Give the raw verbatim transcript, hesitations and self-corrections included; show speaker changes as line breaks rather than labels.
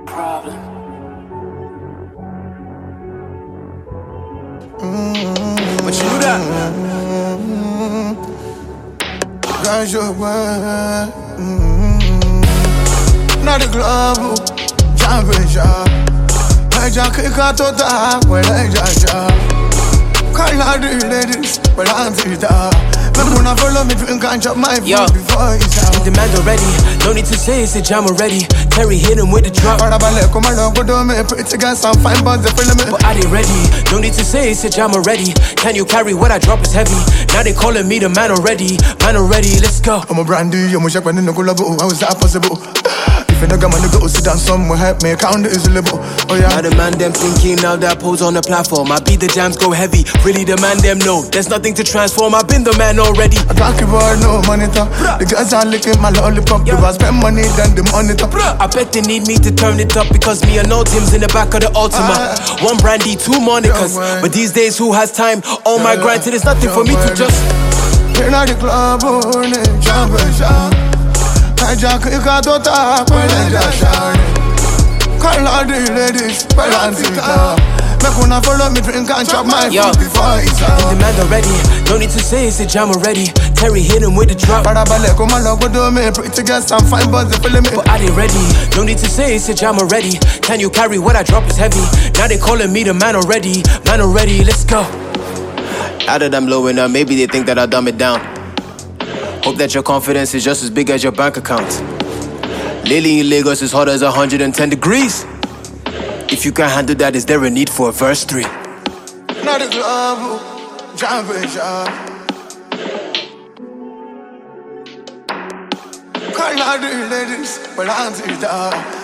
problem.
Mm-hmm. But you knew that. Guys, your way. Not the glove, championship. I just kick out to that when I just can't lie to the ladies, but I'm fit up. When I follow me, drink and chop my food before it's out.
The man already, no need to say it's a jam already. Terry hit him with the drop.
But pretty guys, some fine buns, they feel me.
But are they ready? No need to say it's a jam already. Can you carry what I drop is heavy? Now they calling me the man already. Man already, let's go.
I'm a brandy, I'm a shop and in the collabo. How is that possible? If you don't got money, go sit down somewhere, help me count it is label. Oh yeah.
Now the man them thinking, now that pose on the platform. I beat the jams go heavy. Really the man them know there's nothing to transform. I've been the man already.
I talk about no monitor. The girls are licking my lollipop. If I spend money, then the monitor.
I bet they need me to turn it up because me and no Tim's in the back of the Ultima. Uh, One brandy, two Monicas. But these days, who has time? Oh my grind, so there's nothing for me to just.
You're not the club, only jump and shout. I just kick out to talk when I just shout. Call all the ladies, but I'm fit up. Make una follow me, drink and chop my food before it's out.
The man already, no need to say it's a jam already. Terry hit him with the drop.
But I ballet, come along, go do me. Pretty girls, some fine buns, they feeling me.
But are they ready? No need to say it's a jam already. Can you carry what I drop is heavy? Now they calling me the man already. Man already, let's go. Now that I'm low enough, maybe they think that I'll dumb it down. Hope that your confidence is just as big as your bank account. Lately in Lagos is hot as one hundred ten degrees. If you can't handle that, is there a need for a verse three?
Not a glove, jumping shot. Call all the ladies, but I'm fit up.